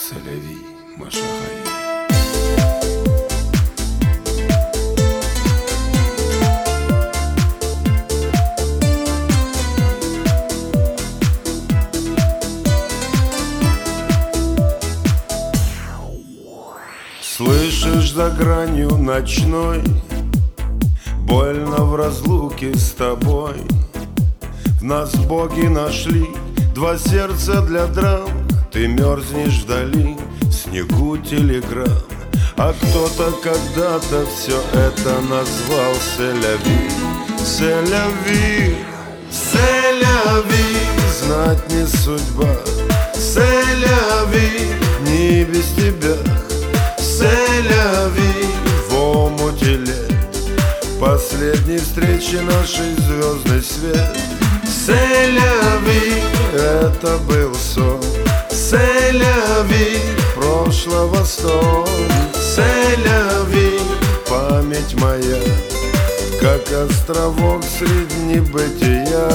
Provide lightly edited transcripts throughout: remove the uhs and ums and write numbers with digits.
Селяви, Машахай. Слышишь, за гранью ночной больно в разлуке с тобой. В нас боги нашли два сердца для драм. Ты мерзнешь вдали, в снегу телеграмм. А кто-то когда-то все это назвал селяви. Селяви, селяви, знать не судьба. Селяви, не без тебя. Селяви, в омуте лет последней встречи нашей звездный свет. Селяви, это был сон. Селяви, прошлого сон. Селяви, память моя, как островок среди небытия.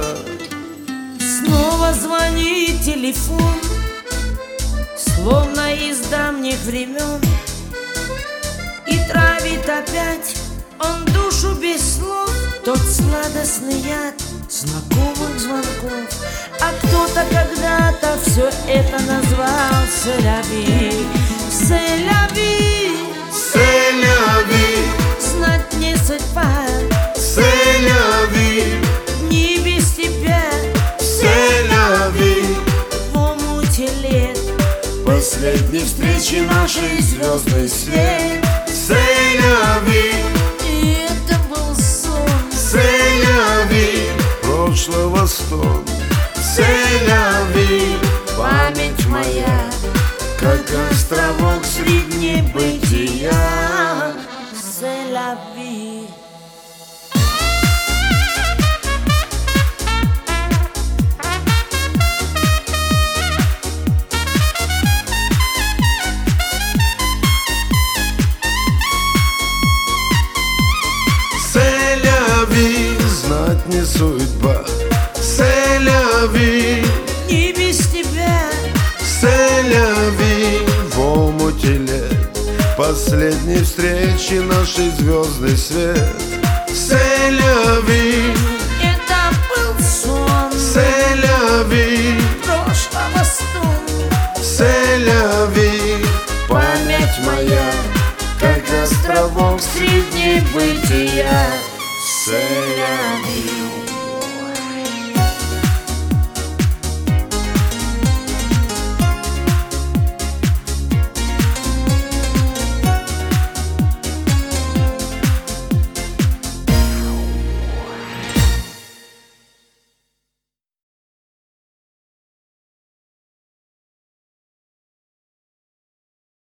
Снова звонит телефон, словно из давних времен, и травит опять он душу без слов. Тот сладостный яд знакомых звонков. А кто-то когда-то все это назвал селяви. Селяви, Селяви, знать не судьба. селяви, Не без тебя. селяви, В омуте лет последней встречи нашей звездный свет. Селяви, и это был сон. селяви, прошлого стон. Селяви, Память моя, как островок среди небытия. селяви. Селяви, знать не судьба. Селяви, Не без тебя. селяви, в омуте лет последней встречи нашей звездный свет. Селяви, Это был сон. селяви, Прошлого стон. селяви, Память моя, как островок среди бытия. селяви.